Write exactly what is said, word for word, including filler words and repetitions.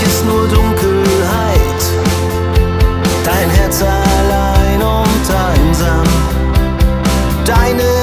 ist nur Dunkelheit, dein Herz allein und einsam, deine